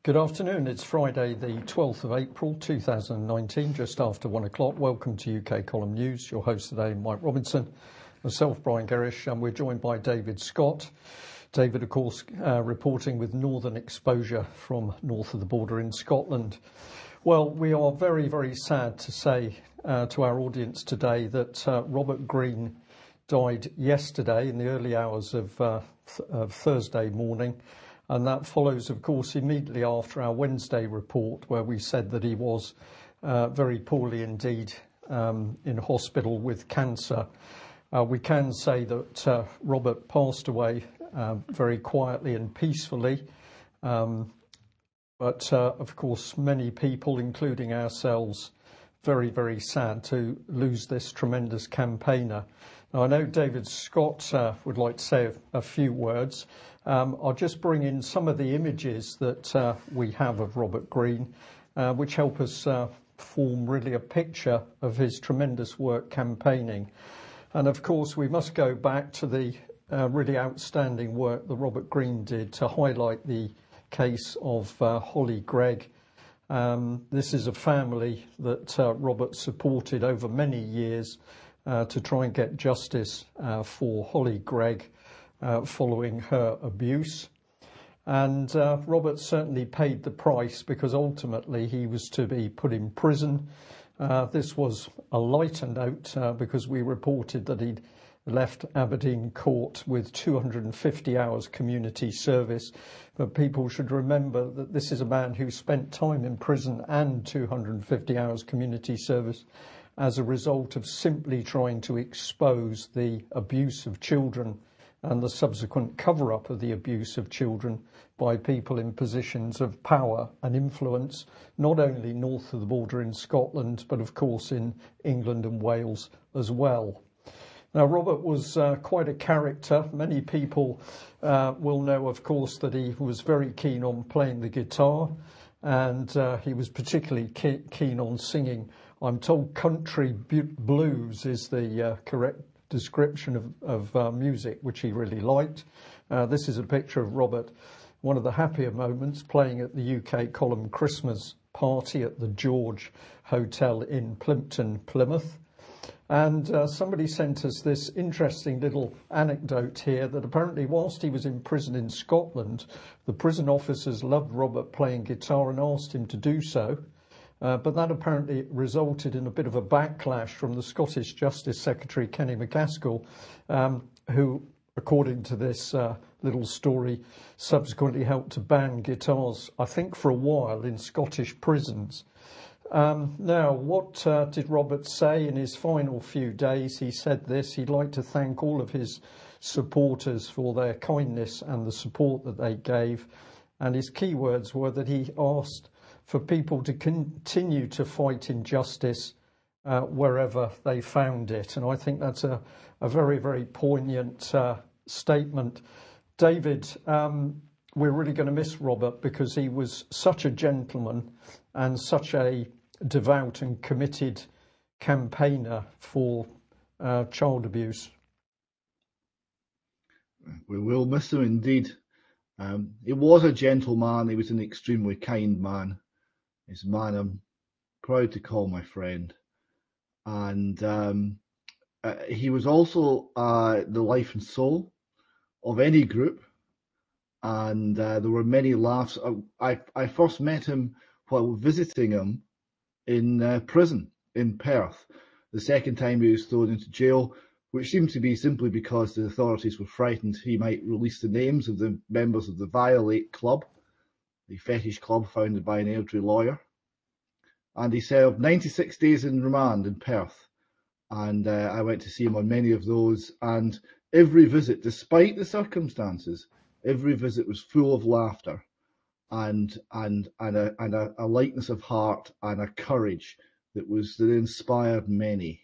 Good afternoon. It's Friday, the 12th of April, 2019, just after 1 o'clock. Welcome to UK Column News. Your host today, Mike Robinson, myself, Brian Gerrish, and we're joined by David Scott. David, of course, reporting with northern exposure from north of the border in Scotland. Well, we are very, very sad to say to our audience today that Robert Greene died yesterday in the early hours of Thursday morning. And that follows, of course, immediately after our Wednesday report, where we said that he was very poorly indeed in hospital with cancer. We can say that Robert passed away very quietly and peacefully. But, of course, many people, including ourselves, very, very sad to lose this tremendous campaigner. Now, I know David Scott would like to say a few words. I'll just bring in some of the images that we have of Robert Greene, which help us form really a picture of his tremendous work campaigning. And of course, we must go back to the really outstanding work that Robert Greene did to highlight the case of Holly Greig. This is a family that Robert supported over many years to try and get justice for Holly Greig. Following her abuse. And Robert certainly paid the price because ultimately he was to be put in prison. This was a lighter note because we reported that he'd left Aberdeen Court with 250 hours community service. But people should remember that this is a man who spent time in prison and 250 hours community service as a result of simply trying to expose the abuse of children and the subsequent cover-up of the abuse of children by people in positions of power and influence, not only north of the border in Scotland, but of course in England and Wales as well. Now, Robert was quite a character. Many people will know, of course, that he was very keen on playing the guitar, and he was particularly keen on singing. I'm told country blues is the correct description of music, which he really liked. This is a picture of Robert, one of the happier moments, playing at the UK Column Christmas party at the George Hotel in Plympton, Plymouth. And somebody sent us this interesting little anecdote here that apparently whilst he was in prison in Scotland, the prison officers loved Robert playing guitar and asked him to do so. But that apparently resulted in a bit of a backlash from the Scottish Justice Secretary, Kenny MacAskill, who, according to this little story, subsequently helped to ban guitars, I think, for a while in Scottish prisons. Now, what did Robert say in his final few days? He said this: he'd like to thank all of his supporters for their kindness and the support that they gave. And his key words were that he asked for people to continue to fight injustice wherever they found it. And I think that's a very, very poignant statement. David, we're really going to miss Robert because he was such a gentleman and such a devout and committed campaigner for child abuse. We will miss him indeed. He was a gentleman. He was an extremely kind man. He's a man I'm proud to call my friend. And he was also the life and soul of any group. And there were many laughs. I first met him while visiting him in prison in Perth. The second time he was thrown into jail, which seemed to be simply because the authorities were frightened he might release the names of the members of the Violate Club, the fetish club founded by an Airdrie lawyer. And he served 96 days in remand in Perth. And I went to see him on many of those. And every visit, despite the circumstances, every visit was full of laughter and a lightness of heart and a courage that inspired many.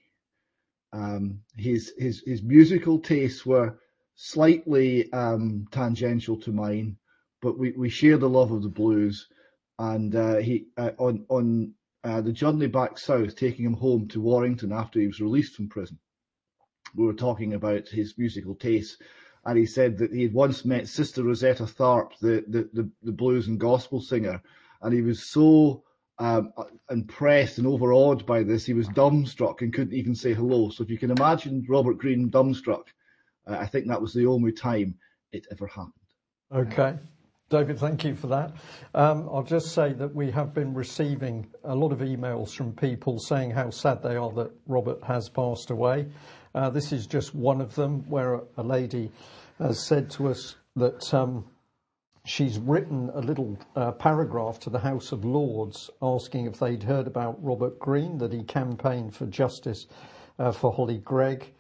His musical tastes were slightly tangential to mine, but we share the love of the blues. And he on the journey back south, taking him home to Warrington after he was released from prison, we were talking about his musical tastes, and he said that he had once met Sister Rosetta Tharpe, the blues and gospel singer, and he was so impressed and overawed by this, he was dumbstruck and couldn't even say hello. So if you can imagine Robert Greene dumbstruck, I think that was the only time it ever happened. Okay. David, thank you for that. I'll just say that we have been receiving a lot of emails from people saying how sad they are that Robert has passed away. This is just one of them, where a lady has said to us that she's written a little paragraph to the House of Lords asking if they'd heard about Robert Greene, that he campaigned for justice for Holly Gregg,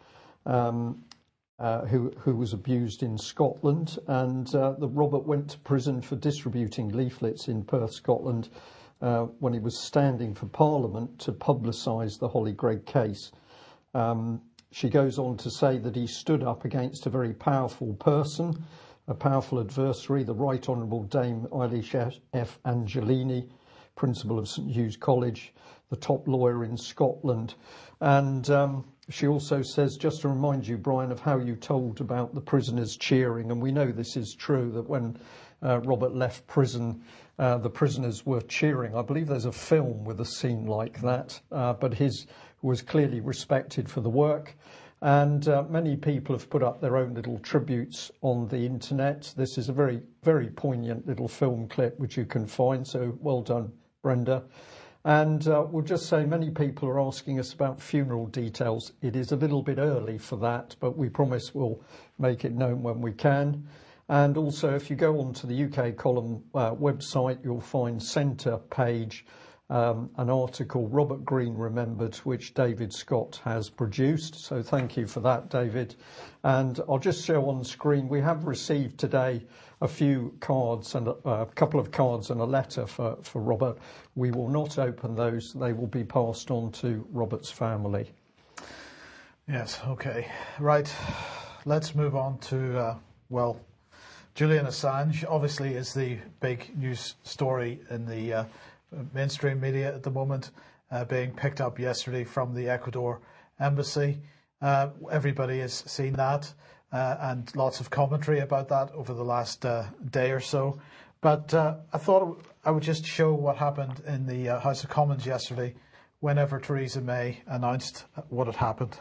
who was abused in Scotland, and that Robert went to prison for distributing leaflets in Perth, Scotland, when he was standing for Parliament to publicise the Holly Gregg case. She goes on to say that he stood up against a very powerful person, a powerful adversary, the Right Honourable Dame Eilish F. Angelini, Principal of St Hugh's College, the top lawyer in Scotland. And she also says, just to remind you, Brian, of how you told about the prisoners cheering, and we know this is true, that when Robert left prison, the prisoners were cheering. I believe there's a film with a scene like that, but his was clearly respected for the work. And many people have put up their own little tributes on the internet. This is a very, very poignant little film clip which you can find. So well done, Brenda. And we'll just say many people are asking us about funeral details. It is a little bit early for that, but we promise we'll make it known when we can. And also, if you go onto the UK Column website, you'll find centre page an article, Robert Greene Remembered, which David Scott has produced. So thank you for that, David. And I'll just show on screen, we have received today a few cards and a couple of cards and a letter for Robert. We will not open those. They will be passed on to Robert's family. Yes, okay. Right. Let's move on to, Julian Assange obviously is the big news story in the mainstream media at the moment, being picked up yesterday from the Ecuador embassy. Everybody has seen that, and lots of commentary about that over the last day or so. But I thought I would just show what happened in the House of Commons yesterday whenever Theresa May announced what had happened.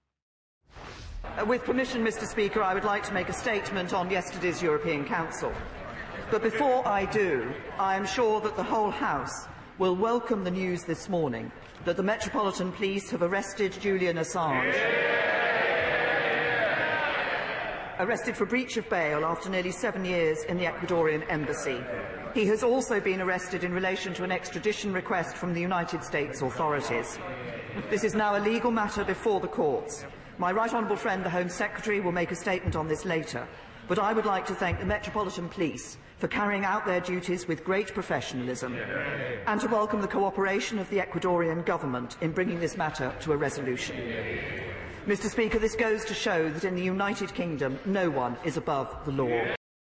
With permission, Mr. Speaker, I would like to make a statement on yesterday's European Council. But before I do, I am sure that the whole House will welcome the news this morning that the Metropolitan Police have arrested Julian Assange. Arrested for breach of bail after nearly 7 years in the Ecuadorian embassy. He has also been arrested in relation to an extradition request from the United States authorities. This is now a legal matter before the courts. My right honourable friend, the Home Secretary, will make a statement on this later. But I would like to thank the Metropolitan Police for carrying out their duties with great professionalism, and to welcome the cooperation of the Ecuadorian government in bringing this matter to a resolution. Mr. Speaker, this goes to show that in the United Kingdom, no one is above the law.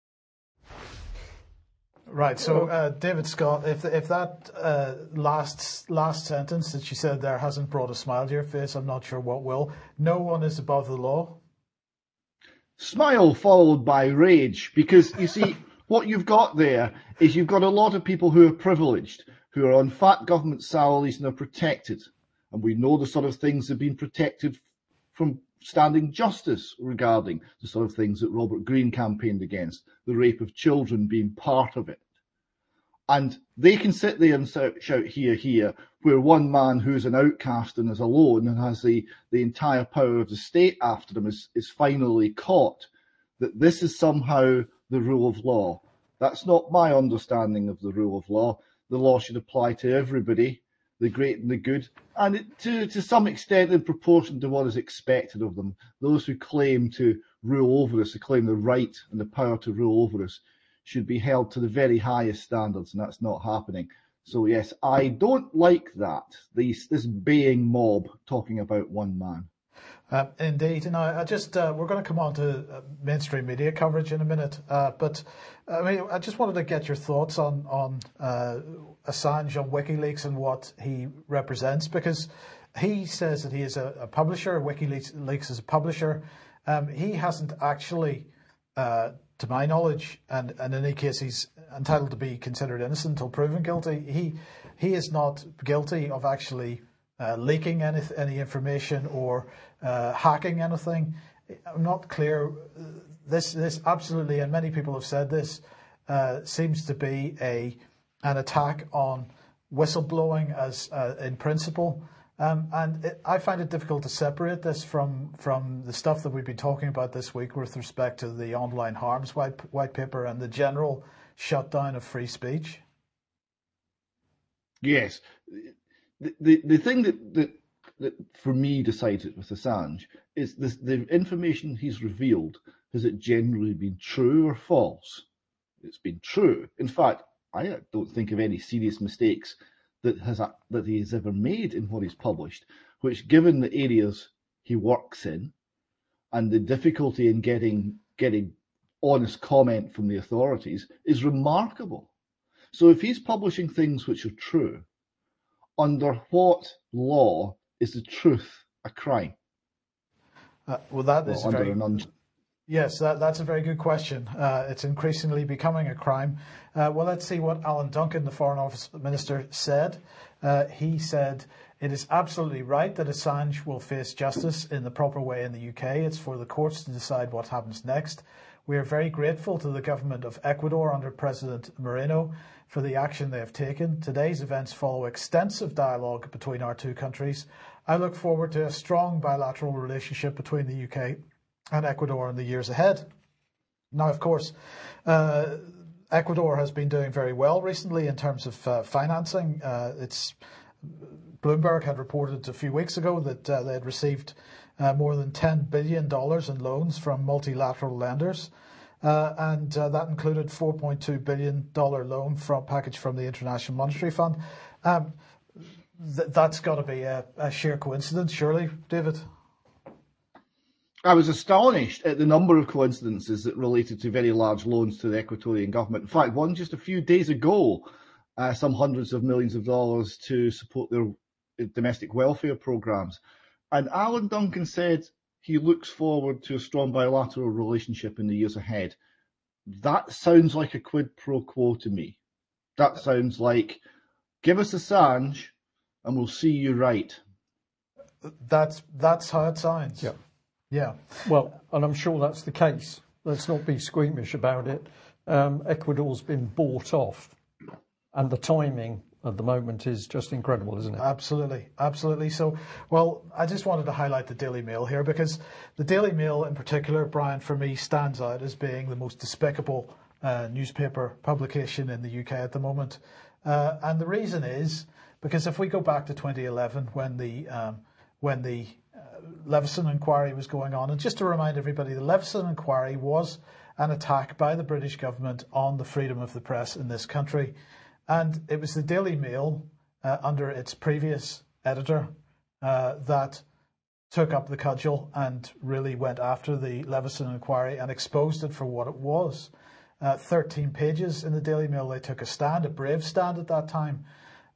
Right, so David Scott, if that last sentence that you said there hasn't brought a smile to your face, I'm not sure what will. No one is above the law. Smile followed by rage, because you see, what you've got there is you've got a lot of people who are privileged, who are on fat government salaries and are protected. And we know the sort of things that have been protected from standing justice regarding the sort of things that Robert Greene campaigned against, the rape of children being part of it. And they can sit there and shout, hear, hear, where one man who's an outcast and is alone and has the entire power of the state after him is finally caught, that this is somehow the rule of law. That's not my understanding of the rule of law. The law should apply to everybody, the great and the good, and to some extent in proportion to what is expected of them. Those who claim to rule over us, who claim the right and the power to rule over us, should be held to the very highest standards, and that's not happening. So yes, I don't like that, this baying mob talking about one man. Indeed, and I just we're going to come on to mainstream media coverage in a minute, but I mean, I just wanted to get your thoughts on Assange, on WikiLeaks, and what he represents, because he says that he is a publisher. WikiLeaks is a publisher. He hasn't actually to my knowledge, and in any case, he's entitled to be considered innocent until proven guilty. He is not guilty of actually leaking any information or hacking anything. I'm not clear. This absolutely, and many people have said this, seems to be an attack on whistleblowing as in principle. I find it difficult to separate this from the stuff that we've been talking about this week with respect to the online harms white paper and the general shutdown of free speech. Yes. The thing that for me decided with Assange is the information he's revealed, has it generally been true or false? It's been true. In fact, I don't think of any serious mistakes that he has ever made in what he's published, which, given the areas he works in and the difficulty in getting honest comment from the authorities, is remarkable. So if he's publishing things which are true, under what law is the truth a crime? That's a very good question. It's increasingly becoming a crime. Let's see what Alan Duncan, the Foreign Office Minister, said. He said, "It is absolutely right that Assange will face justice in the proper way in the UK. It's for the courts to decide what happens next. We are very grateful to the government of Ecuador under President Moreno for the action they have taken. Today's events follow extensive dialogue between our two countries. I look forward to a strong bilateral relationship between the UK and Ecuador in the years ahead." Now, of course, Ecuador has been doing very well recently in terms of financing. Bloomberg had reported a few weeks ago that they had received more than $10 billion in loans from multilateral lenders. And that included $4.2 billion loan package from the International Monetary Fund. That's got to be a sheer coincidence, surely, David? I was astonished at the number of coincidences that related to very large loans to the Ecuadorian government. In fact, one just a few days ago, some hundreds of millions of dollars to support their domestic welfare programs. And Alan Duncan said he looks forward to a strong bilateral relationship in the years ahead. That sounds like a quid pro quo to me. That sounds like, give us Assange and we'll see you right. That's how it sounds. Yeah. Yeah. Well, and I'm sure that's the case. Let's not be squeamish about it. Ecuador's been bought off, and the timing at the moment is just incredible, isn't it? Absolutely, absolutely. So, well, I just wanted to highlight the Daily Mail here because the Daily Mail in particular, Brian, for me, stands out as being the most despicable newspaper publication in the UK at the moment. And the reason is because if we go back to 2011 when the Leveson inquiry was going on, and just to remind everybody, the Leveson inquiry was an attack by the British government on the freedom of the press in this country. And it was the Daily Mail, under its previous editor, that took up the cudgel and really went after the Leveson inquiry and exposed it for what it was. 13 pages in the Daily Mail. They took a stand, a brave stand at that time.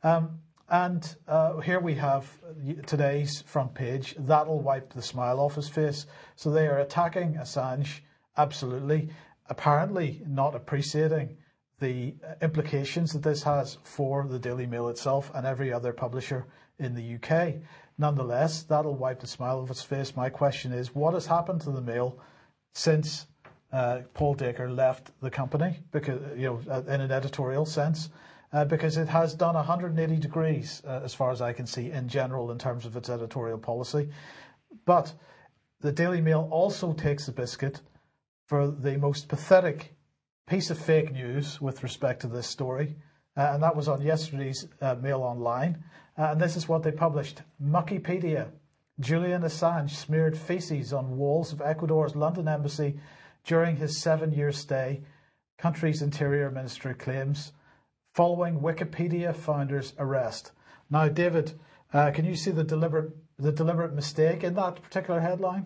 And here we have today's front page. That'll wipe the smile off his face. So they are attacking Assange, absolutely, apparently not appreciating the implications that this has for the Daily Mail itself and every other publisher in the UK. Nonetheless, that'll wipe the smile off its face. My question is, what has happened to the Mail since Paul Dacre left the company? Because, in an editorial sense, because it has done 180 degrees, as far as I can see, in general, in terms of its editorial policy. But the Daily Mail also takes the biscuit for the most pathetic piece of fake news with respect to this story, and that was on yesterday's Mail Online. And this is what they published. Muckipedia. Julian Assange smeared feces on walls of Ecuador's London embassy during his 7-year stay, country's Interior Ministry claims, following Wikipedia founder's arrest. Now, David, can you see the deliberate mistake in that particular headline?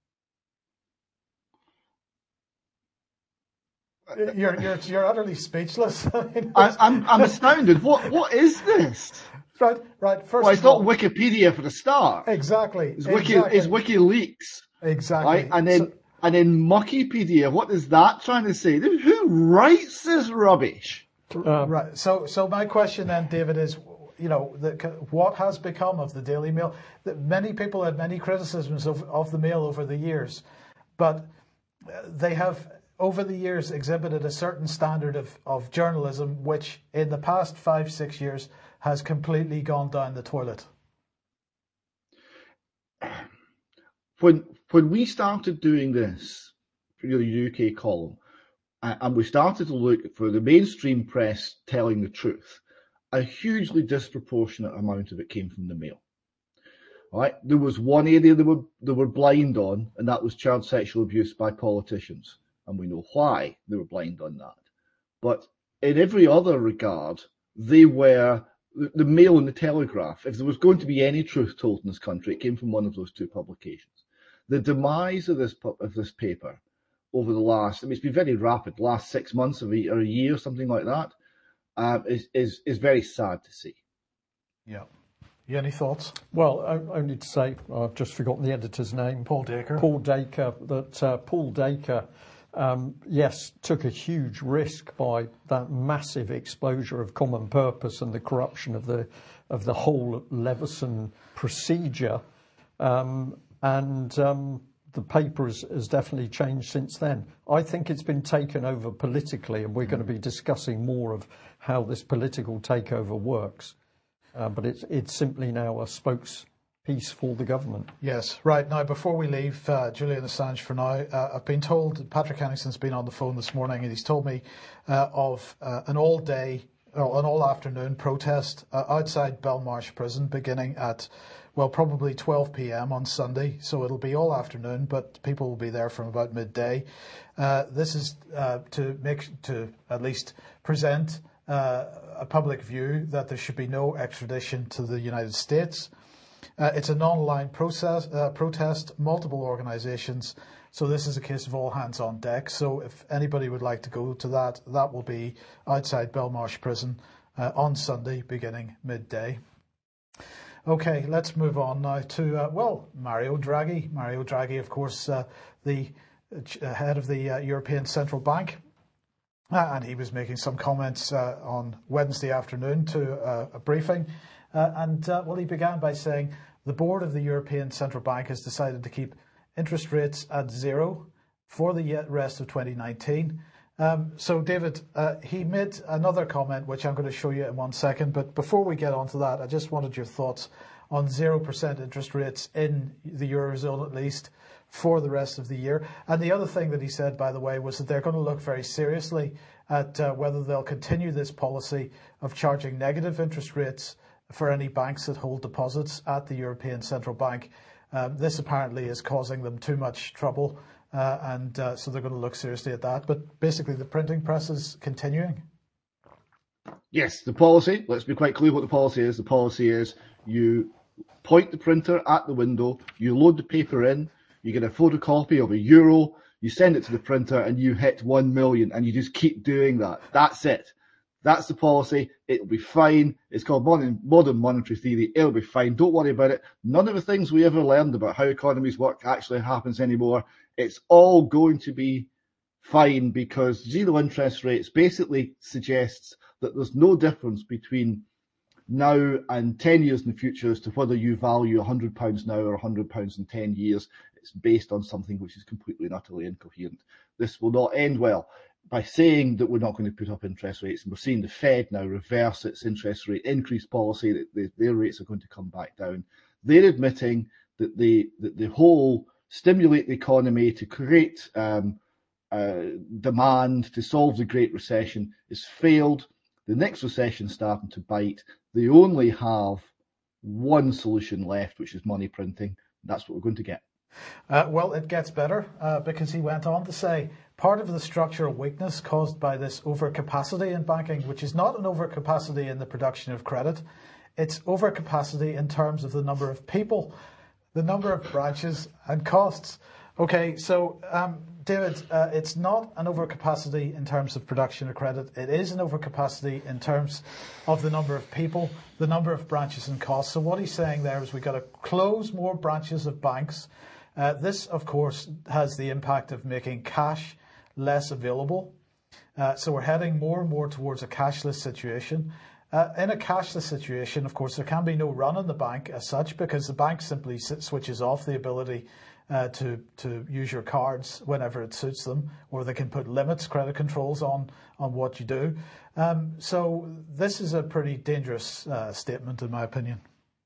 You're utterly speechless. I'm astounded. What is this? Right. First, it's not Wikipedia for the start. Exactly. It's WikiLeaks. Exactly. Right? And And in Muckipedia, what is that trying to say? Who writes this rubbish? Right. So my question then, David, is, what has become of the Daily Mail? Many people had many criticisms of the Mail over the years, but they have, over the years, exhibited a certain standard of journalism, which in the past 5-6 years has completely gone down the toilet. When we started doing this for the UK column, and we started to look for the mainstream press telling the truth, a hugely disproportionate amount of it came from the Mail. All right? There was one area they were blind on, and that was child sexual abuse by politicians. And we know why they were blind on that. But in every other regard, they were the Mail and the Telegraph. If there was going to be any truth told in this country, it came from one of those two publications. The demise of this paper over the last, it's been very rapid, last 6 months or a year, something like that, is very sad to see. Yeah. You any thoughts? Well, only to say, I've just forgotten the editor's name. Paul Dacre. Paul Dacre, Paul Dacre, yes, took a huge risk by that massive exposure of common purpose and the corruption of the whole Leveson procedure. The paper has definitely changed since then. I think it's been taken over politically, and we're going to be discussing more of how this political takeover works. But it's simply now a spokespiece for the government. Yes, right. Now, before we leave Julian Assange for now, I've been told, Patrick Henningson's been on the phone this morning, and he's told me of an all-afternoon protest outside Belmarsh Prison beginning at, well, probably 12 p.m. on Sunday, so it'll be all afternoon, but people will be there from about midday. This is to at least present a public view that there should be no extradition to the United States. It's an online protest, multiple organisations, so this is a case of all hands on deck. So if anybody would like to go to that will be outside Belmarsh Prison on Sunday, beginning midday. Okay, let's move on now to, Mario Draghi. Mario Draghi, of course, the head of the European Central Bank. And he was making some comments on Wednesday afternoon to a briefing. He began by saying the board of the European Central Bank has decided to keep interest rates at zero for the rest of 2019. So, David, he made another comment, which I'm going to show you in 1 second. But before we get on to that, I just wanted your thoughts on 0% interest rates in the Eurozone, at least, for the rest of the year. And the other thing that he said, by the way, was that they're going to look very seriously at whether they'll continue this policy of charging negative interest rates for any banks that hold deposits at the European Central Bank. This apparently is causing them too much trouble. So they're going to look seriously at that. But basically, the printing press is continuing. Yes, the policy, let's be quite clear what the policy is. The policy is you point the printer at the window, you load the paper in, you get a photocopy of €1, you send it to the printer, and you hit 1 million, and you just keep doing that. That's it. That's the policy. It'll be fine. It's called modern monetary theory. It'll be fine. Don't worry about it. None of the things we ever learned about how economies work actually happens anymore. It's all going to be fine because zero interest rates basically suggests that there's no difference between now and 10 years in the future as to whether you value £100 now or £100 in 10 years. It's based on something which is completely and utterly incoherent. This will not end well. By saying that we're not going to put up interest rates, and we're seeing the Fed now reverse its interest rate increase policy, that their rates are going to come back down. They're admitting that the whole stimulate the economy to create demand to solve the Great Recession has failed. The next recession is starting to bite. They only have one solution left, which is money printing. That's what we're going to get. Well, it gets better because he went on to say part of the structural weakness caused by this overcapacity in banking, which is not an overcapacity in the production of credit, it's overcapacity in terms of the number of people, the number of branches and costs. Okay, so David, it's not an overcapacity in terms of production of credit. It is an overcapacity in terms of the number of people, the number of branches and costs. So what he's saying there is we've got to close more branches of banks. This, of course, has the impact of making cash less available. So we're heading more and more towards a cashless situation. In a cashless situation, of course, there can be no run on the bank as such, because the bank simply switches off the ability to use your cards whenever it suits them, or they can put limits, credit controls on what you do. So this is a pretty dangerous statement, in my opinion.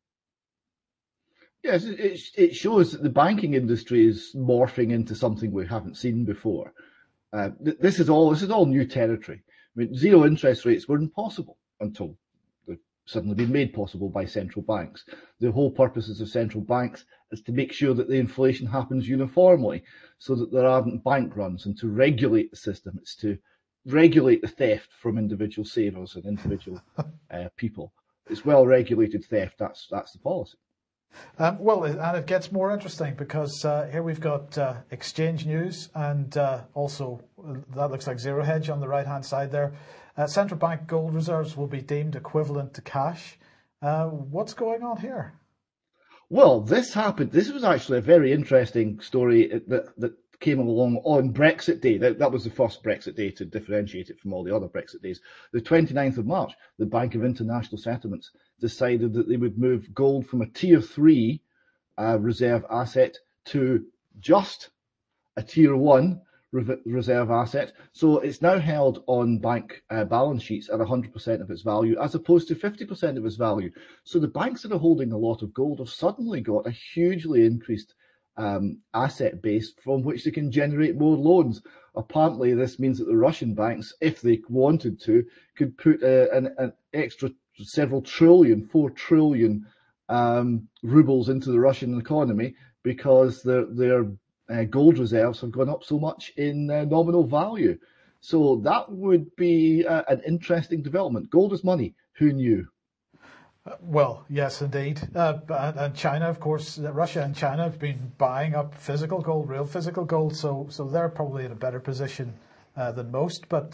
Yes, it shows that the banking industry is morphing into something we haven't seen before. This is all new territory. I mean, zero interest rates were impossible until they've suddenly been made possible by central banks. The whole purposes of central banks is to make sure that the inflation happens uniformly, so that there aren't bank runs, and to regulate the system. It's to regulate the theft from individual savers and individual people. It's well-regulated theft. That's the policy. Well, and it gets more interesting, because here we've got exchange news, and also that looks like Zero Hedge on the right-hand side there. Central bank gold reserves will be deemed equivalent to cash. What's going on here? Well, this happened. This was actually a very interesting story that came along on Brexit Day. That was the first Brexit Day, to differentiate it from all the other Brexit days. The 29th of March, the Bank of International Settlements decided that they would move gold from a Tier 3 reserve asset to just a Tier 1 reserve asset. So it's now held on bank balance sheets at 100% of its value, as opposed to 50% of its value. So the banks that are holding a lot of gold have suddenly got a hugely increased asset base from which they can generate more loans. Apparently, this means that the Russian banks, if they wanted to, could put an extra several trillion, 4 trillion rubles into the Russian economy, because their gold reserves have gone up so much in nominal value. So that would be an interesting development. Gold is money. Who knew? Well, yes, indeed. And China, of course, Russia and China have been buying up physical gold, real physical gold, so they're probably in a better position than most. But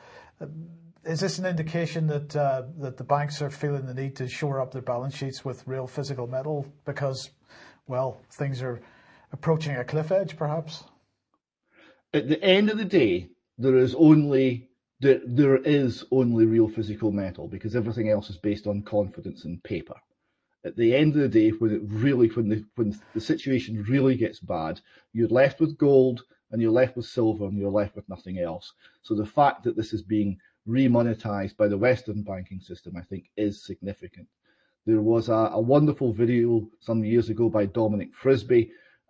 is this an indication that the banks are feeling the need to shore up their balance sheets with real physical metal because, well, things are approaching a cliff edge, perhaps? At the end of the day, there is only real physical metal, because everything else is based on confidence and paper. At the end of the day, when the situation really gets bad, you're left with gold and you're left with silver and you're left with nothing else. So the fact that this is being remonetized by the Western banking system, I think, is significant. There was a wonderful video some years ago by Dominic Frisby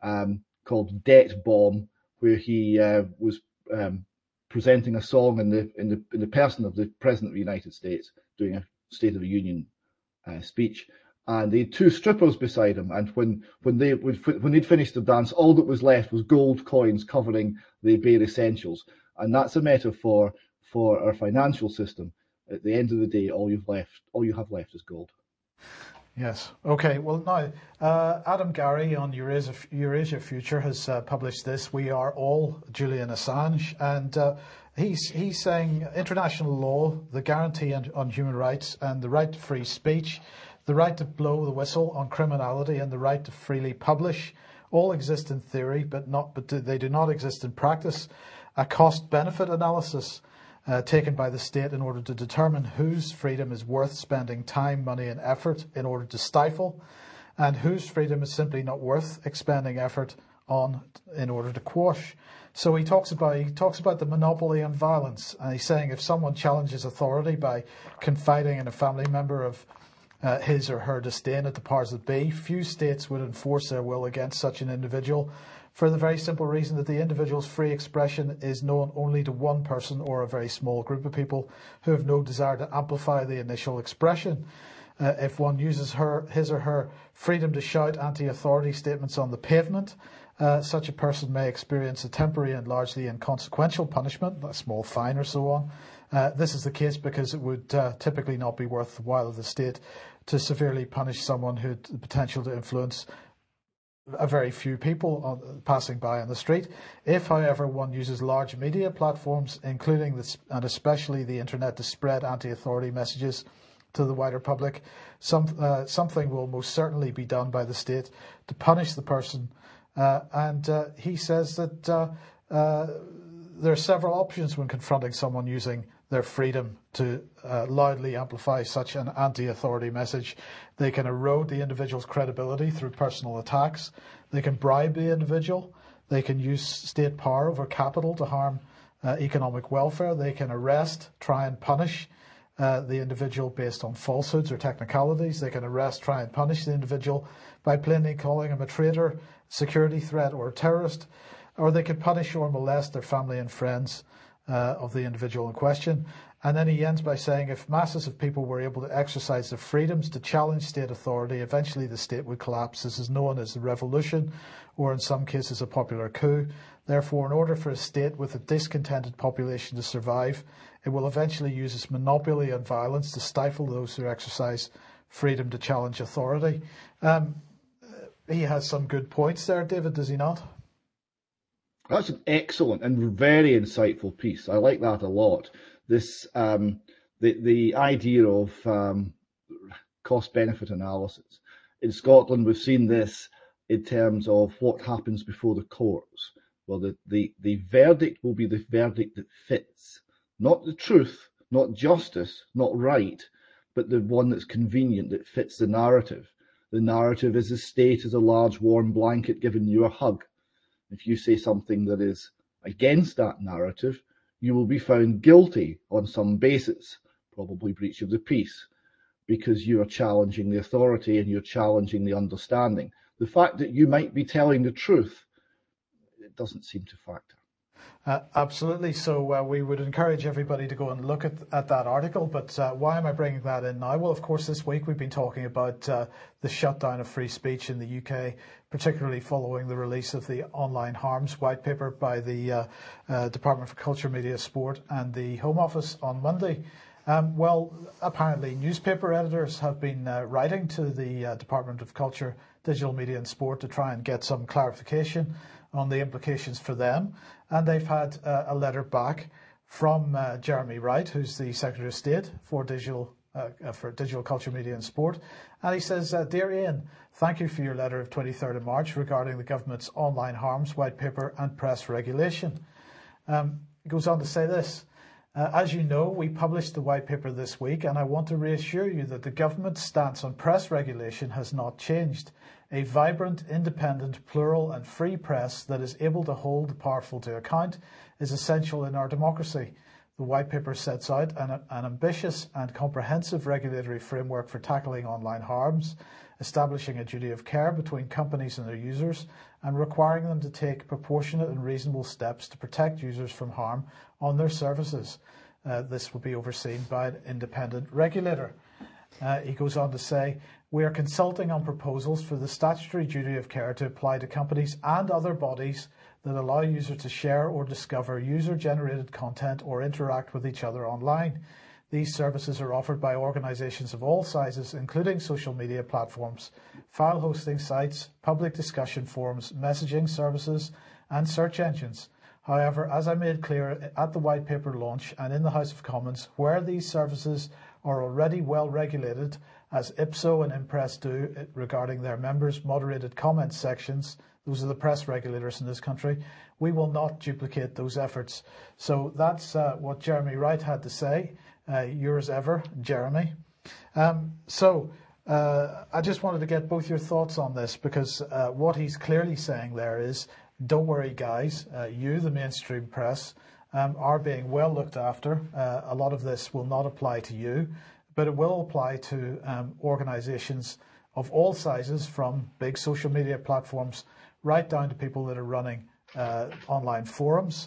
called Debt Bomb, where he was presenting a song in the person of the President of the United States, doing a State of the Union speech, and they had 2 strippers beside him. And when they'd finished the dance, all that was left was gold coins covering the bare essentials. And that's a metaphor for our financial system. At the end of the day, all you have left is gold. Yes. Okay. Well, now, Adam Gary on Eurasia Future has published this. We are all Julian Assange, and he's saying international law, the guarantee on human rights, and the right to free speech, the right to blow the whistle on criminality, and the right to freely publish all exist in theory, but they do not exist in practice. A cost-benefit analysis taken by the state in order to determine whose freedom is worth spending time, money and effort in order to stifle, and whose freedom is simply not worth expending effort on in order to quash. So he talks about the monopoly on violence, and he's saying if someone challenges authority by confiding in a family member of his or her disdain at the powers that be, few states would enforce their will against such an individual, for the very simple reason that the individual's free expression is known only to one person or a very small group of people who have no desire to amplify the initial expression. If one uses his or her freedom to shout anti-authority statements on the pavement, such a person may experience a temporary and largely inconsequential punishment, a small fine or so on. This is the case because it would typically not be worth the while of the state to severely punish someone who had the potential to influence a very few people passing by on the street. If, however, one uses large media platforms, including and especially the internet, to spread anti-authority messages to the wider public, something will most certainly be done by the state to punish the person And he says that there are several options when confronting someone using their freedom to loudly amplify such an anti-authority message. They can erode the individual's credibility through personal attacks. They can bribe the individual. They can use state power over capital to harm economic welfare. They can arrest, try and punish the individual based on falsehoods or technicalities. They can arrest, try and punish the individual by plainly calling him a traitor, security threat, or a terrorist. Or they can punish or molest their family and friends of the individual in question. And then he ends by saying if masses of people were able to exercise their freedoms to challenge state authority, eventually the state would collapse. This is known as the revolution, or in some cases a popular coup. Therefore, in order for a state with a discontented population to survive, it will eventually use its monopoly on violence to stifle those who exercise freedom to challenge authority. He has some good points there, David, does he not? That's an excellent and very insightful piece. I like that a lot. This the idea of cost-benefit analysis. In Scotland, we've seen this in terms of what happens before the courts. Well, the verdict will be the verdict that fits, not the truth, not justice, not right, but the one that's convenient, that fits the narrative. The narrative is the state as a large warm blanket giving you a hug. If you say something that is against that narrative, you will be found guilty on some basis, probably breach of the peace, because you are challenging the authority and you're challenging the understanding. The fact that you might be telling the truth, it doesn't seem to factor. Absolutely. So we would encourage everybody to go and look at that article. But why am I bringing that in now? Well, of course, this week we've been talking about the shutdown of free speech in the UK, particularly following the release of the Online Harms white paper by the Department for Culture, Media, Sport and the Home Office on Monday. Well, apparently newspaper editors have been writing to the Department of Culture, Digital Media and Sport to try and get some clarification on the implications for them. And they've had a letter back from Jeremy Wright, who's the Secretary of State for Digital Culture, Media and Sport. And he says, Dear Ian, thank you for your letter of 23rd of March regarding the government's Online Harms white paper and press regulation. He goes on to say this. As you know, we published the white paper this week, and I want to reassure you that the government's stance on press regulation has not changed. A vibrant, independent, plural and free press that is able to hold the powerful to account is essential in our democracy. The white paper sets out an ambitious and comprehensive regulatory framework for tackling online harms, establishing a duty of care between companies and their users, and requiring them to take proportionate and reasonable steps to protect users from harm on their services. This will be overseen by an independent regulator. He goes on to say, we are consulting on proposals for the statutory duty of care to apply to companies and other bodies that allow users to share or discover user-generated content or interact with each other online. These services are offered by organisations of all sizes, including social media platforms, file hosting sites, public discussion forums, messaging services, and search engines. However, as I made clear at the white paper launch and in the House of Commons, where these services are already well regulated, as IPSO and Impress do regarding their members' moderated comments sections, those are the press regulators in this country, we will not duplicate those efforts. So that's what Jeremy Wright had to say. Yours ever, Jeremy. I just wanted to get both your thoughts on this, because what he's clearly saying there is, don't worry, guys, you, the mainstream press, are being well looked after. A lot of this will not apply to you, but it will apply to organisations of all sizes, from big social media platforms right down to people that are running online forums.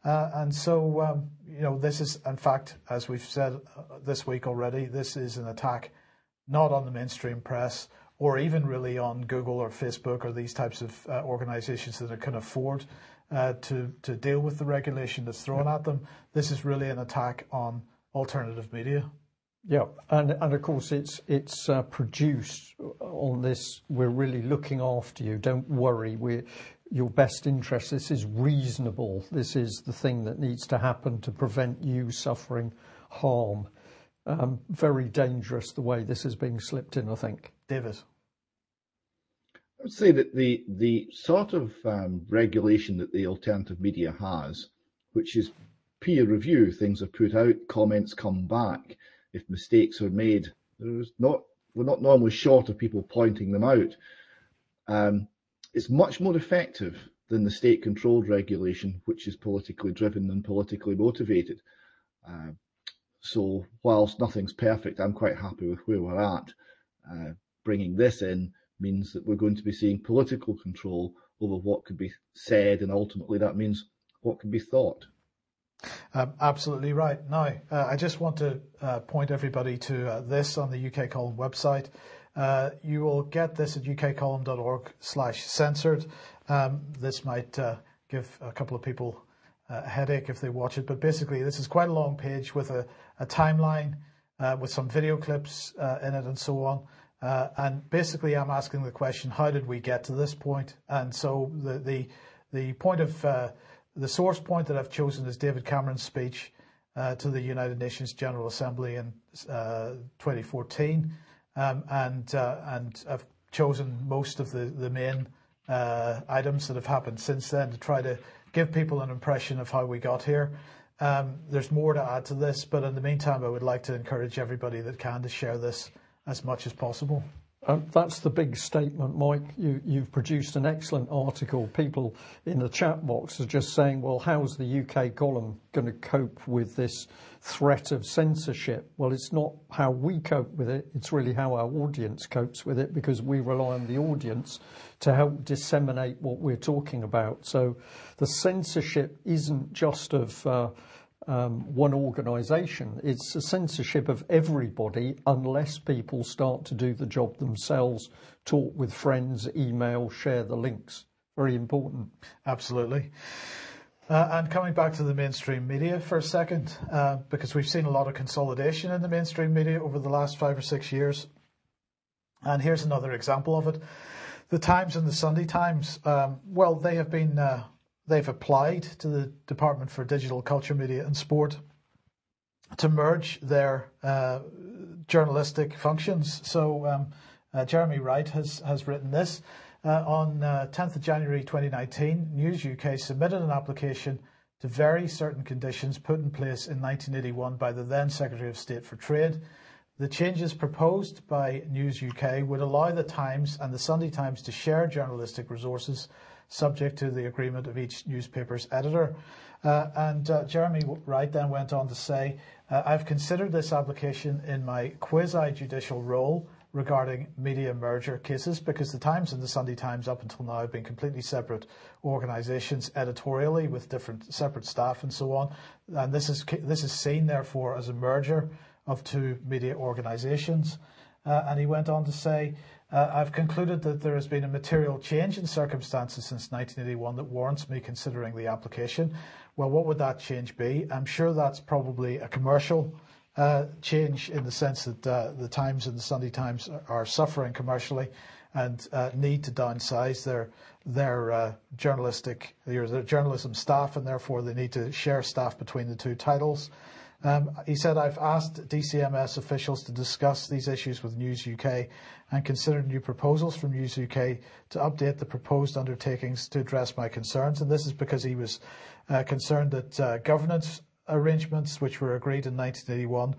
This is, in fact, as we've said this week already, this is an attack not on the mainstream press or even really on Google or Facebook or these types of organisations that can afford to deal with the regulation that's thrown at them. This is really an attack on alternative media. Yeah, and of course it's produced on this. We're really looking after you. Don't worry. We're your best interest. This is reasonable. This is the thing that needs to happen to prevent you suffering harm. Very dangerous the way this is being slipped in, I think. David. would say that the sort of regulation that the alternative media has, which is peer review, things are put out, comments come back. If mistakes are made, we're not normally short of people pointing them out. It's much more effective than the state-controlled regulation, which is politically driven and politically motivated. So whilst nothing's perfect, I'm quite happy with where we're at. Bringing this in means that we're going to be seeing political control over what could be said, and ultimately that means what can be thought. Absolutely right. Now, I just want to point everybody to this on the UK Column website. You will get this at ukcolumn.org/censored. This might give a couple of people a headache if they watch it, but basically this is quite a long page with a timeline with some video clips in it and so on. And basically I'm asking the question, how did we get to this point? And so the point of the source point that I've chosen is David Cameron's speech to the United Nations General Assembly in 2014. And I've chosen most of the main items that have happened since then to try to give people an impression of how we got here. There's more to add to this, but in the meantime, I would like to encourage everybody that can to share this as much as possible. That's the big statement, Mike. You've produced an excellent article. People in the chat box are just saying, well, how's the UK column going to cope with this threat of censorship? Well, it's not how we cope with it. It's really how our audience copes with it, because we rely on the audience to help disseminate what we're talking about. So the censorship isn't just of one organisation. It's a censorship of everybody unless people start to do the job themselves, talk with friends, email, share the links. Very important. Absolutely. And coming back to the mainstream media for a second, because we've seen a lot of consolidation in the mainstream media over the last 5 or 6 years. And here's another example of it. The Times and the Sunday Times, well, they have been... They've applied to the Department for Digital Culture, Media and Sport to merge their journalistic functions. So Jeremy Wright has written this. On 10th of January 2019, News UK submitted an application to vary certain conditions put in place in 1981 by the then Secretary of State for Trade. The changes proposed by News UK would allow the Times and the Sunday Times to share journalistic resources subject to the agreement of each newspaper's editor. And Jeremy Wright then went on to say, I've considered this application in my quasi-judicial role regarding media merger cases, because the Times and the Sunday Times up until now have been completely separate organisations editorially with different separate staff and so on. And this is seen therefore as a merger of two media organisations. And he went on to say, I've concluded that there has been a material change in circumstances since 1981 that warrants me considering the application. Well, what would that change be? I'm sure that's probably a commercial change, in the sense that the Times and the Sunday Times are suffering commercially and need to downsize their journalism staff, and therefore they need to share staff between the two titles. He said, I've asked DCMS officials to discuss these issues with News UK and considered new proposals from News UK to update the proposed undertakings to address my concerns. And this is because he was concerned that governance arrangements, which were agreed in 1981,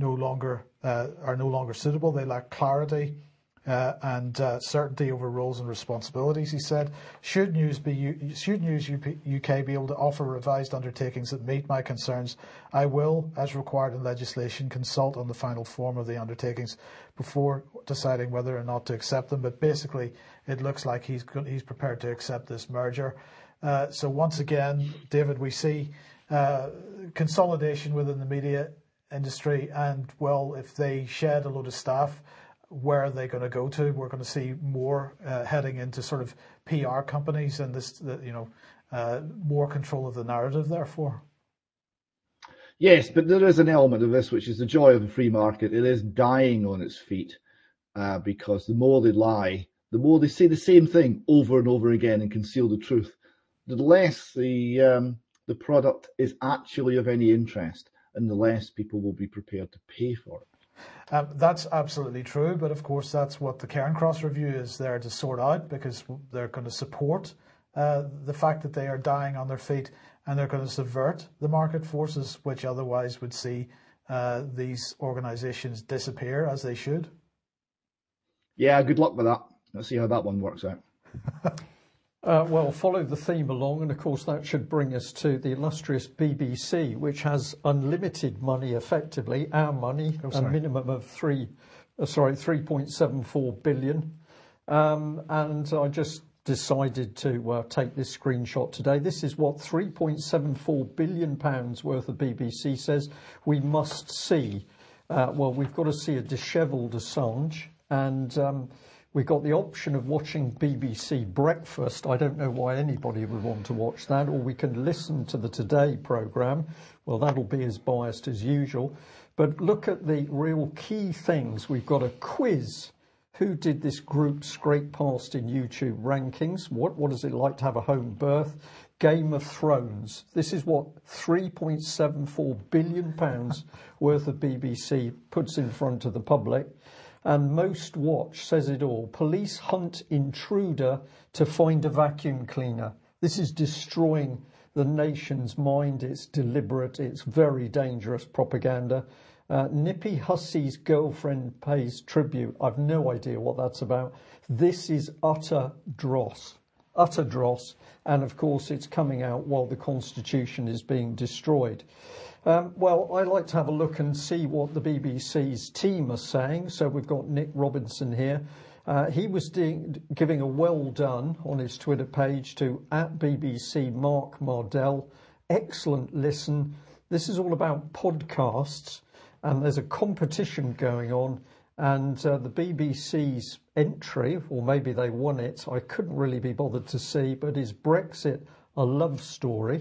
are no longer suitable. They lack clarity and certainty over roles and responsibilities. He said, should News UK be able to offer revised undertakings that meet my concerns, I will, as required in legislation, consult on the final form of the undertakings before deciding whether or not to accept them. But basically, it looks like he's prepared to accept this merger. So once again, David, we see consolidation within the media industry, and well, if they shed a load of staff, where are they going to go to? We're going to see more heading into sort of PR companies, and this, more control of the narrative, therefore. Yes, but there is an element of this, which is the joy of the free market. It is dying on its feet because the more they lie, the more they say the same thing over and over again and conceal the truth, the less the product is actually of any interest, and the less people will be prepared to pay for it. That's absolutely true, but of course that's what the Cairncross Review is there to sort out, because they're going to support the fact that they are dying on their feet, and they're going to subvert the market forces which otherwise would see these organisations disappear, as they should. Yeah, good luck with that. Let's see how that one works out. Well, follow the theme along, and of course that should bring us to the illustrious BBC, which has unlimited money, effectively, our money, a minimum of 3.74 billion. And I just decided to take this screenshot today. This is what £3.74 billion worth of BBC says we must see. Well, we've got to see a dishevelled Assange, and we've got the option of watching BBC Breakfast. I don't know why anybody would want to watch that. Or we can listen to the Today programme. Well, that'll be as biased as usual. But look at the real key things. We've got a quiz. Who did this group scrape past in YouTube rankings? What is it like to have a home birth? Game of Thrones. This is what £3.74 billion worth of BBC puts in front of the public. And Most Watch says it all. Police hunt intruder to find a vacuum cleaner. This is destroying the nation's mind. It's deliberate. It's very dangerous propaganda. Nippy Hussey's girlfriend pays tribute. I've no idea what that's about. This is utter dross. Utter dross. And of course, it's coming out while the Constitution is being destroyed. Well, I like to have a look and see what the BBC's team are saying. So we've got Nick Robinson here. He was giving a well done on his Twitter page to @BBC Mark Mardell. Excellent listen. This is all about podcasts, and there's a competition going on. And the BBC's entry, or maybe they won it, I couldn't really be bothered to see, but is Brexit a love story?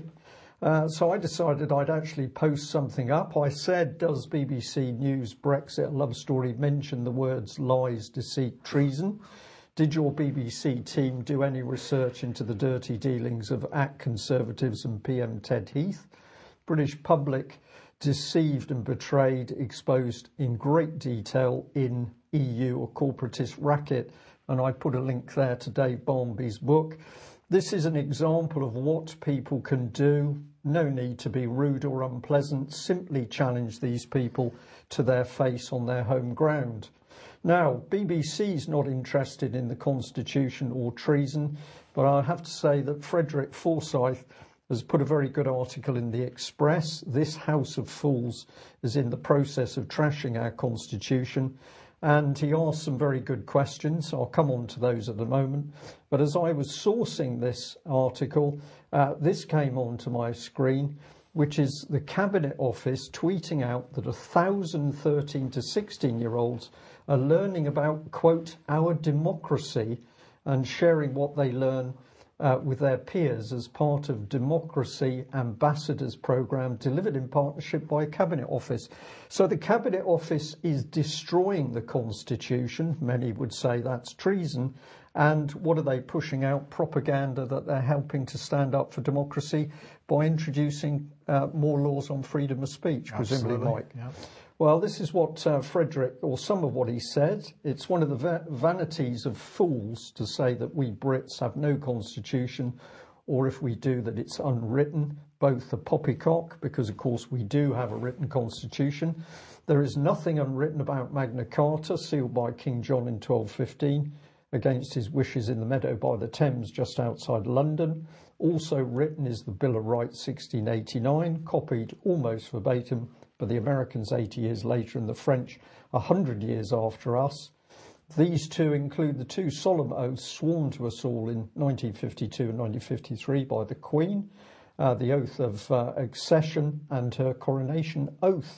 So I decided I'd actually post something up. I said, does BBC News Brexit a love story mention the words lies, deceit, treason? Did your BBC team do any research into the dirty dealings of Conservatives and PM Ted Heath? British public deceived and betrayed, exposed in great detail in EU or corporatist racket. And I put a link there to Dave Barmby's book. This is an example of what people can do. No need to be rude or unpleasant. Simply challenge these people to their face on their home ground. Now, BBC's not interested in the Constitution or treason, but I have to say that Frederick Forsyth has put a very good article in the Express. This House of Fools is in the process of trashing our Constitution. And he asked some very good questions. I'll come on to those at the moment. But as I was sourcing this article, this came onto my screen, which is the Cabinet Office tweeting out that 1,000 13 to 16-year-olds are learning about, quote, our democracy and sharing what they learn with their peers as part of Democracy Ambassadors Programme delivered in partnership by Cabinet Office. So the Cabinet Office is destroying the Constitution. Many would say that's treason. And what are they pushing out? Propaganda that they're helping to stand up for democracy by introducing more laws on freedom of speech, presumably, Mike. Yeah. Well, this is what Frederick, or some of what he said. It's one of the vanities of fools to say that we Brits have no constitution, or if we do, that it's unwritten, both the poppycock, because of course we do have a written constitution. There is nothing unwritten about Magna Carta, sealed by King John in 1215, against his wishes in the meadow by the Thames just outside London. Also written is the Bill of Rights 1689, copied almost verbatim by the Americans 80 years later and the French 100 years after us. These two include the two solemn oaths sworn to us all in 1952 and 1953 by the Queen, the oath of accession and her coronation oath.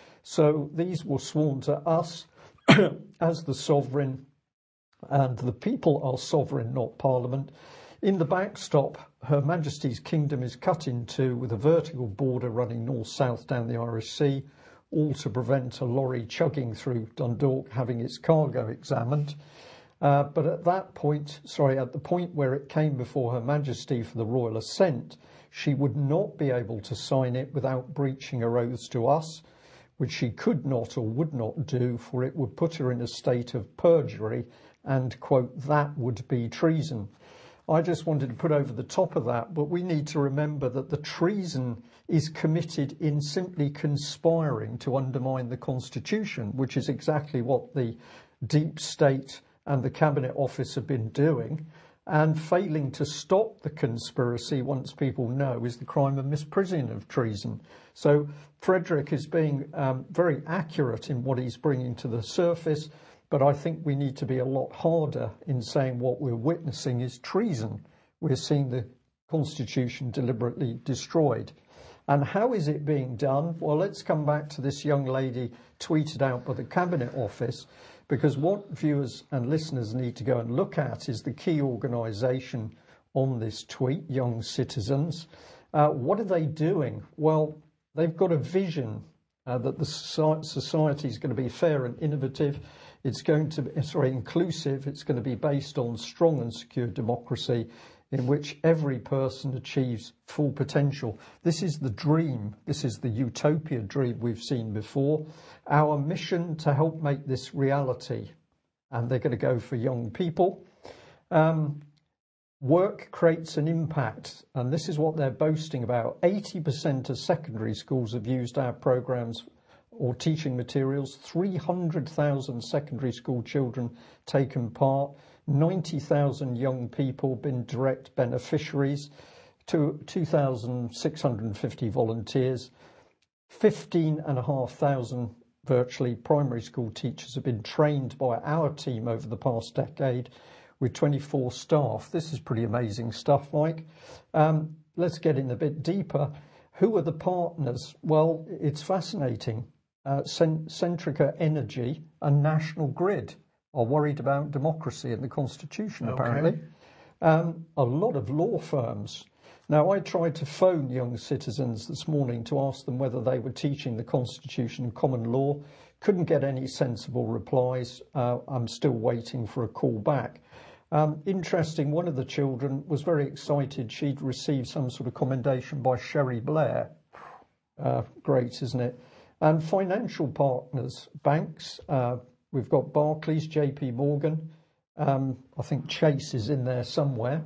So these were sworn to us as the sovereign, and the people are sovereign, not Parliament. In the backstop, Her Majesty's Kingdom is cut in two with a vertical border running north-south down the Irish Sea, all to prevent a lorry chugging through Dundalk having its cargo examined. But at the point where it came before Her Majesty for the royal assent, she would not be able to sign it without breaching her oaths to us, which she could not or would not do, for it would put her in a state of perjury, and, quote, that would be treason. I just wanted to put over the top of that, but we need to remember that the treason is committed in simply conspiring to undermine the Constitution, which is exactly what the deep state and the Cabinet Office have been doing. And failing to stop the conspiracy, once people know, is the crime of misprision of treason. So Frederick is being very accurate in what he's bringing to the surface, but I think we need to be a lot harder in saying what we're witnessing is treason. We're seeing the Constitution deliberately destroyed. And how is it being done? Well, let's come back to this young lady tweeted out by the Cabinet Office, because what viewers and listeners need to go and look at is the key organisation on this tweet, Young Citizens. What are they doing? Well, they've got a vision that the society is going to be fair and innovative. It's going to be, inclusive. It's going to be based on strong and secure democracy in which every person achieves full potential. This is the dream. This is the utopia dream we've seen before. Our mission to help make this reality. And they're going to go for young people. Work creates an impact. And this is what they're boasting about. 80% of secondary schools have used our programs or teaching materials. 300,000 secondary school children taken part. 90,000 young people been direct beneficiaries, to 2,650 volunteers, 15,500 virtually primary school teachers have been trained by our team over the past decade with 24 staff. This is pretty amazing stuff, Mike. Let's get in a bit deeper. Who are the partners? Well, it's fascinating. Centrica Energy and National Grid are worried about democracy and the Constitution, apparently. A lot of law firms. Now, I tried to phone Young Citizens this morning to ask them whether they were teaching the Constitution and common law. Couldn't get any sensible replies. I'm still waiting for a call back. Interesting, one of the children was very excited. She'd received some sort of commendation by Sherry Blair. Great, isn't it? And financial partners, banks. We've got Barclays, JP Morgan. I think Chase is in there somewhere.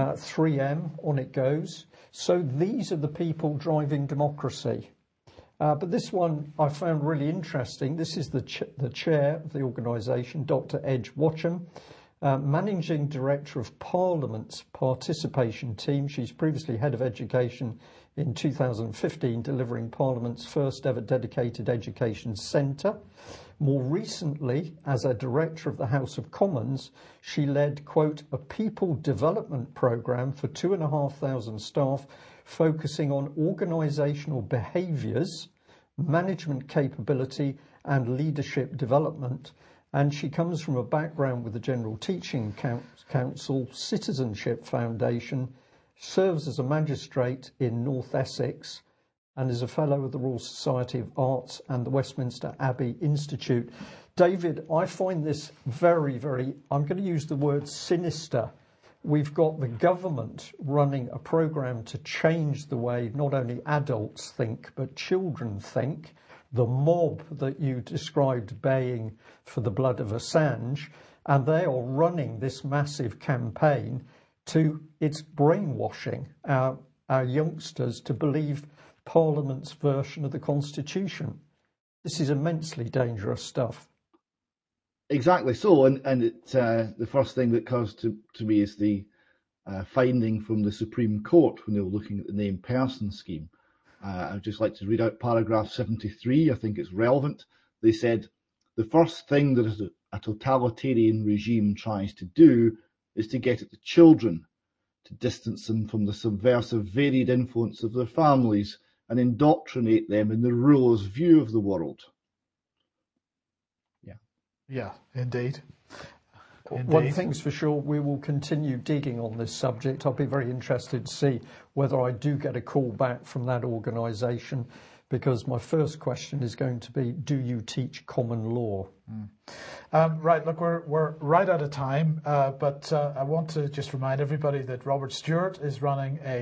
3M, on it goes. So these are the people driving democracy. But this one I found really interesting. This is the chair of the organisation, Dr. Edge Watcham, Managing Director of Parliament's Participation Team. She's previously Head of Education in 2015, delivering Parliament's first ever dedicated education centre. More recently, as a director of the House of Commons, she led, quote, a people development programme for 2,500 staff focusing on organisational behaviours, management capability and leadership development. And she comes from a background with the General Teaching Council, Citizenship Foundation, serves as a magistrate in North Essex, and is a fellow of the Royal Society of Arts and the Westminster Abbey Institute. David, I find this very, very, I'm going to use the word sinister. We've got the government running a programme to change the way not only adults think, but children think. The mob that you described baying for the blood of Assange, and they are running this massive campaign to, it's brainwashing our youngsters to believe Parliament's version of the Constitution. This is immensely dangerous stuff. Exactly so, and the first thing that occurs to me is the finding from the Supreme Court when they were looking at the named person scheme. I'd just like to read out paragraph 73. I think it's relevant. They said, the first thing that a totalitarian regime tries to do is to get at the children, to distance them from the subversive varied influence of their families and indoctrinate them in the ruler's view of the world. Yeah, indeed. One thing's for sure, we will continue digging on this subject. I'll be very interested to see whether I do get a call back from that organisation, because my first question is going to be, do you teach common law? Right, look, we're right out of time, but I want to just remind everybody that Robert Stewart is running a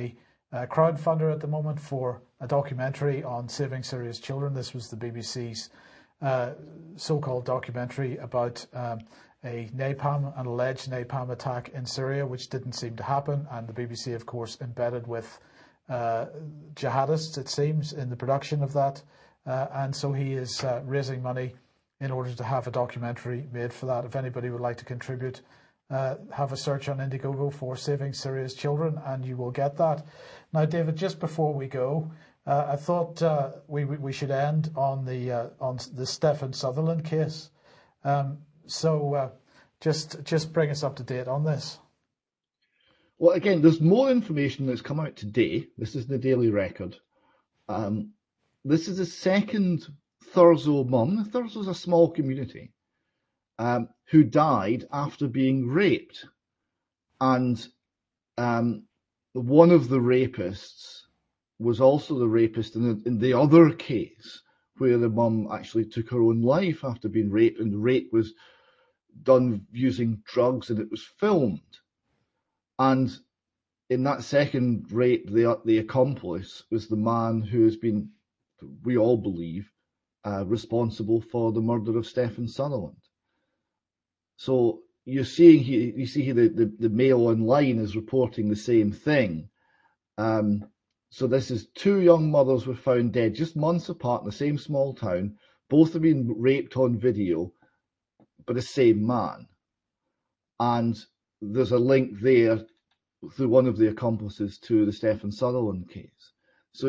crowdfunder at the moment for a documentary on saving Syria's children. This was the BBC's so-called documentary about an alleged napalm attack in Syria, which didn't seem to happen. And the BBC, of course, embedded with jihadists, it seems, in the production of that. And so he is raising money in order to have a documentary made for that. If anybody would like to contribute, have a search on Indiegogo for Saving Syria's Children, and you will get that. Now, David, just before we go, I thought we should end on the Stephen Sutherland case. So just bring us up to date on this. Well, again, there's more information that's come out today. This is the Daily Record. This is the second Thurso mum. Thurso's a small community, who died after being raped. And one of the rapists was also the rapist in the other case, where the mum actually took her own life after being raped, and the rape was done using drugs and it was filmed. And in that second rape, the accomplice was the man who has been, we all believe, responsible for the murder of Stephen Sutherland. So you see here the Mail Online is reporting the same thing. So this is two young mothers were found dead just months apart in the same small town. Both have been raped on video by the same man. And there's a link there through one of the accomplices to the Stephen Sutherland case. So,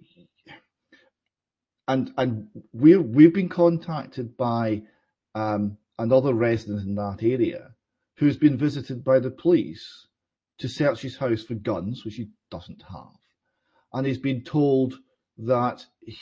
and we've been contacted by another resident in that area who's been visited by the police to search his house for guns, which he doesn't have, and he's been told that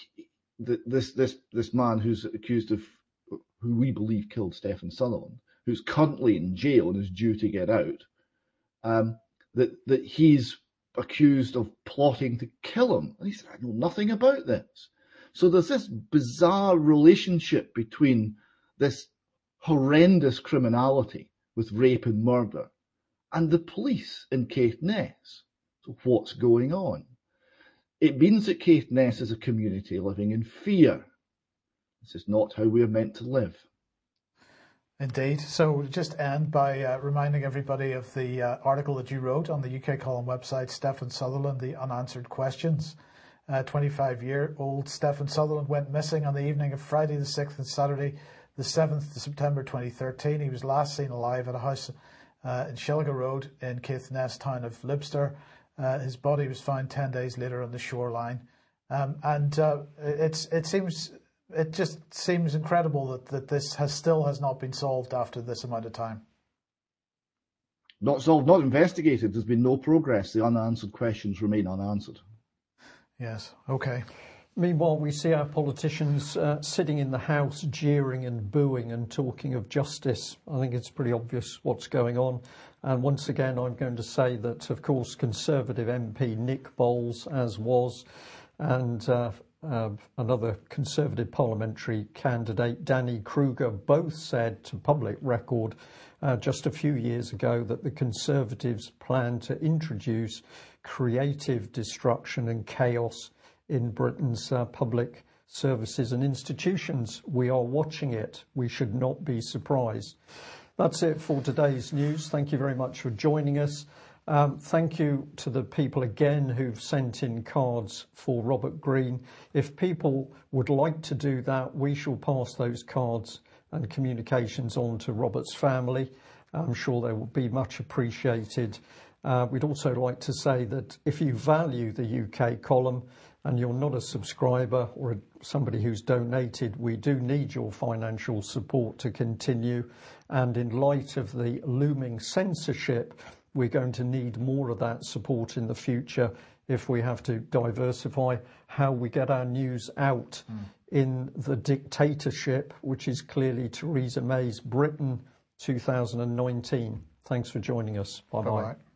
this man who's accused of, who we believe killed Stephen Sutherland, who's currently in jail and is due to get out, that he's accused of plotting to kill him. And he said, I know nothing about this. So there's this bizarre relationship between this horrendous criminality with rape and murder and the police in Caithness. So what's going on? It means that Caithness is a community living in fear. This is not how we are meant to live. Indeed. So just end by reminding everybody of the article that you wrote on the UK Column website, Stephen Sutherland, The Unanswered Questions. 25-year-old Stephen Sutherland went missing on the evening of Friday the 6th and Saturday the 7th of September 2013. He was last seen alive at a house in Shilga Road in Caithness town of Libster. His body was found 10 days later on the shoreline. It just seems incredible that this still has not been solved after this amount of time. Not solved, not investigated. There's been no progress. The unanswered questions remain unanswered. Yes, okay. Meanwhile, we see our politicians sitting in the House jeering and booing and talking of justice. I think it's pretty obvious what's going on. And once again, I'm going to say that, of course, Conservative MP Nick Boles, as was, and another Conservative parliamentary candidate, Danny Kruger, both said to public record just a few years ago that the Conservatives plan to introduce creative destruction and chaos in Britain's public services and institutions. We are watching it. We should not be surprised. That's it for today's news. Thank you very much for joining us. Thank you to the people again who've sent in cards for Robert Greene. If people would like to do that, we shall pass those cards and communications on to Robert's family. I'm sure they will be much appreciated. We'd also like to say that if you value the UK column and you're not a subscriber or somebody who's donated, we do need your financial support to continue. And in light of the looming censorship, we're going to need more of that support in the future if we have to diversify how we get our news out in the dictatorship, which is clearly Theresa May's Britain 2019. Thanks for joining us. Bye-bye.